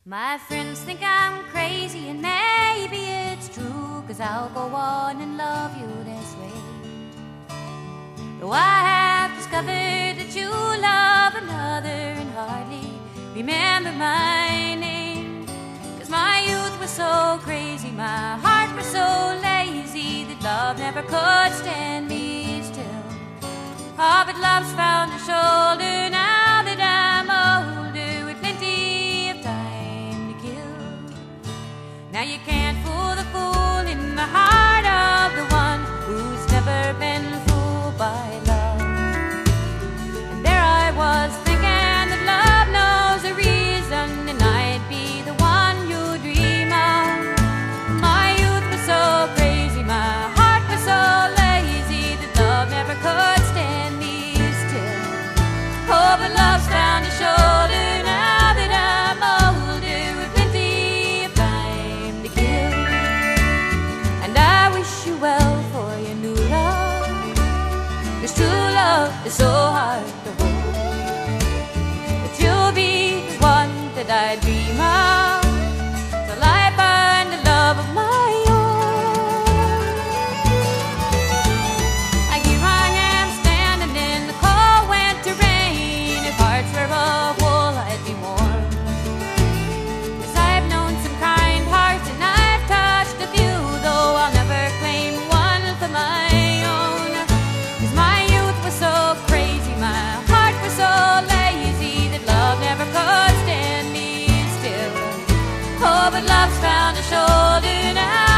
My friends think I'm crazy, and maybe it's true, 'cause I'll go on and love you this way. Though I have discovered that you love another and hardly remember my name. 'Cause my youth was so crazy, my heart was so lazy, that love never could stand me still. Oh, but love's found a shoulder now that I'm older, with plenty of time to kill. Now you can't fool the fool in the heart of the one who's never been fooled by love. And there I was thinking that love knows a reason, and I'd be the one you dream of. My youth was so crazy, my heart was so lazy, that love never could stand me still. Oh, but love's found a shoulder now that I'm older, with plenty of time to kill. And I wish you well for your new love, 'cause true love is so hard to hold. But you'll be the one that I dream of, till I find a love of my own. And here I am standing in the cold winter rain. If hearts were of wool, I'd be warm. 'Cause I've known some kind hearts, and I've touched a few, though I'll never claim one for my own. 'Cause my youth was so crazy, my heart was so lazy, that love never could stand me still. Oh, but love's found a shoulder now